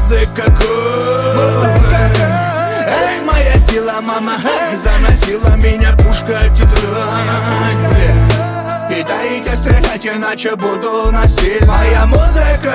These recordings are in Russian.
музыка эх, моя сила, мама, эх, заносила меня пушка в тетрадь. И дайте стрелять, иначе буду насильно. Моя музыка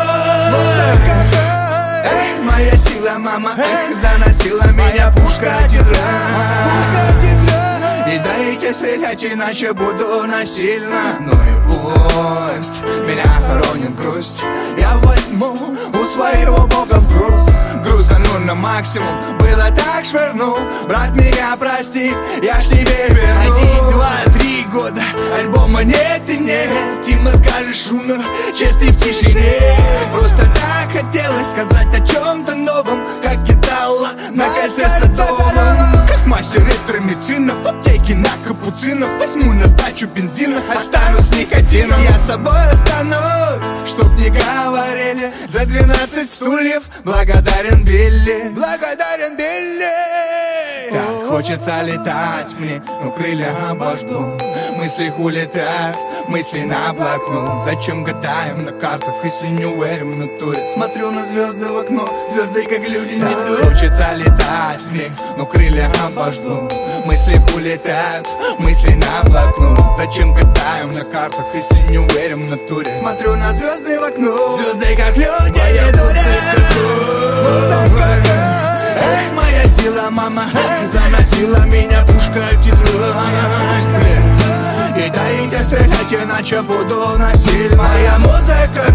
эх, моя сила, мама, эх, заносила меня пушка в тетрадь. И дайте стрелять, иначе буду насильно. Ну и пусть меня хоронит грусть, я возьму у своего бога в груз. Грузану на максимум, было так швырну. Брат, меня прости, я ж тебе верну. 1, 2, 3 года, альбома нет и нет. Тима, скажешь, умер, честный в тишине. Просто так хотелось сказать о чем-то новом, как гитара на кольце садовом. Как мастер ретромедицина в аптеке на капуцинов. Возьму на сдачу бензина, останусь никотином. Я с собой останусь, чтоб не говорили. За 12 стульев благодарен Билли. Благодарен Билли. Так хочется летать мне, но крылья обожгу. Мысли улетают, мысли на блокнот. Зачем гадаем на картах, если не уверен в натуре? Смотрю на звезды в окно, звезды как люди не дурят. Хочется летать мне, но крылья обожгу. Мысли улетают, мысли на блокнот. Зачем гадаем на картах, если не уверен в натуре? Смотрю на звезды в окно, звезды как люди не дурят. Эх, моя сила, мама, эх, заносила меня пушка в тетрадь. И дайте стрелять, иначе буду насильно. Моя музыка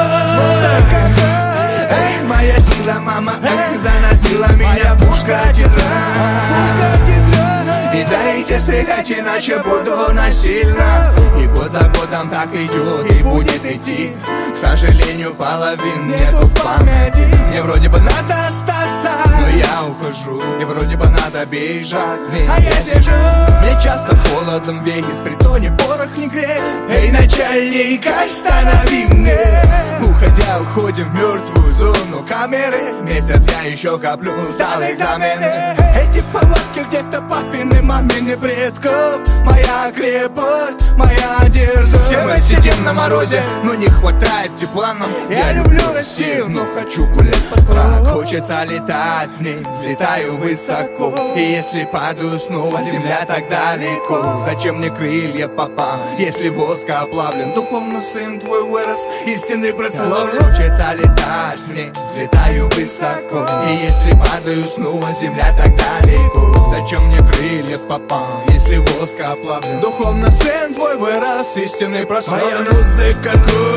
эх, моя сила, мама, эх, заносила меня пушка в тетрадь. И дайте стрелять, иначе буду насильно. И год за годом так идет и будет идти. К сожалению, половин нету в памяти. Мне вроде бы надо остаться, но я ухожу. И вроде бы надо бежать, а я сижу. Мне часто холодом веет, в притоне порох не греет. Эй, начальник, останови мне. Уходя, уходим в мертвую зону камеры. Месяц я еще коплю, сдал экзамены. Эти палатки где-то папины, мамины предков. Моя крепость, моя дерзость. Все мы сидим на морозе, но не хватает тепла нам. Я люблю Россию, но хочу гулять по странам. Хочется летать мне, взлетаю высоко. И если падаю снова, земля так далеко. Зачем мне крылья, папа, если воск оплавлен? Духовно сын твой вырос, истинный прославлен. Хочется летать мне, взлетаю высоко. И если падаю снова, земля так далеко. Зачем мне крылья, папа, если воск оплавлен? Духовно сын твой вырос, истинный прославлен. Моя музыка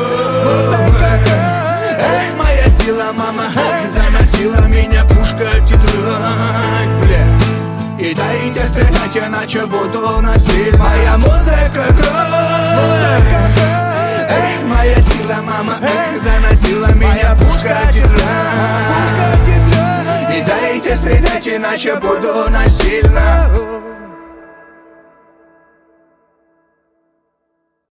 эх, моя сила, мама, эх, заносила меня пушка в тетрадь. И дайте стрелять, иначе буду насильно. Моя музыка эх, моя сила, мама, эх, заносила меня пушка в тетрадь. И дайте стрелять, иначе буду насильно.